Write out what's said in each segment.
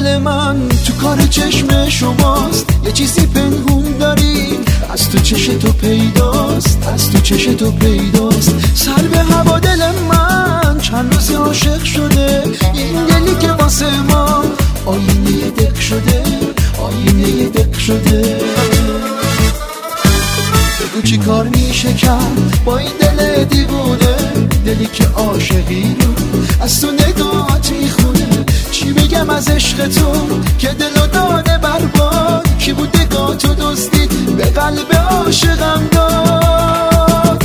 دل من تو کار چشم شماست، یه چیزی پنهون داری از تو چش تو پیداست، از تو چش تو پیداست. سر به هوا دل من چند روزی عاشق شده، این دلی که واسه ما آینه دق شده، آینه دق شده. بگو چی کار میشه کرد با این دل دیوونه، دلی که عاشقی رو از تو نگاهت میخونه. چی بگم از عشق تو که دل و داده برباد، کی بود نگاه تو دزدید به قلب عاشقم داد.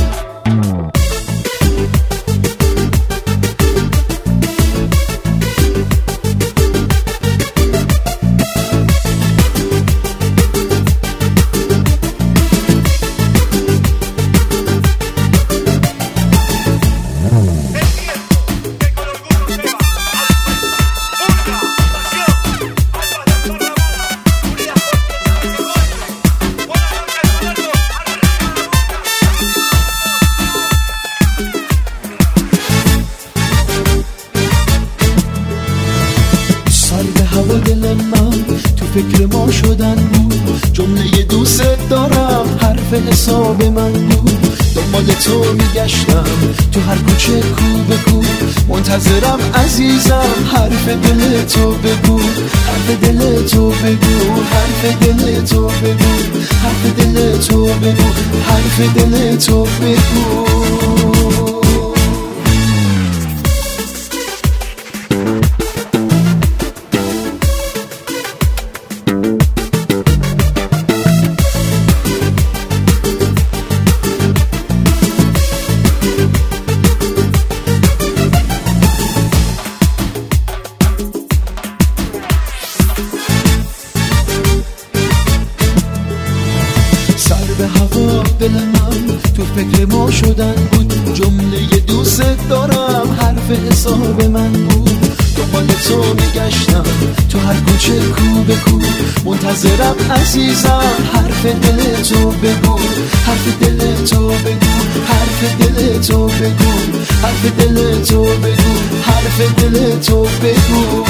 دل من تو فکر ما شدن بود، جمله دوست دارم حرف حساب من بود. دنبال تو میگشتم تو هر کوچه کو به کو، منتظرم عزیزم حرف دل تو بگو، حرف دل تو بگو، حرف دل تو بگو، حرف دل تو بگو، حرف دل تو بگو. به هوا دل من تو فکر ما شدن بود، جمله دوست دارم حرف حساب من بود. دنبال تو میگشتم تو هر کوچه کو به کو، منتظرم عزیزم حرف دل تو بگو، حرف دل تو بگو، حرف دل تو بگو، حرف دل تو بگو، حرف دل تو بگو.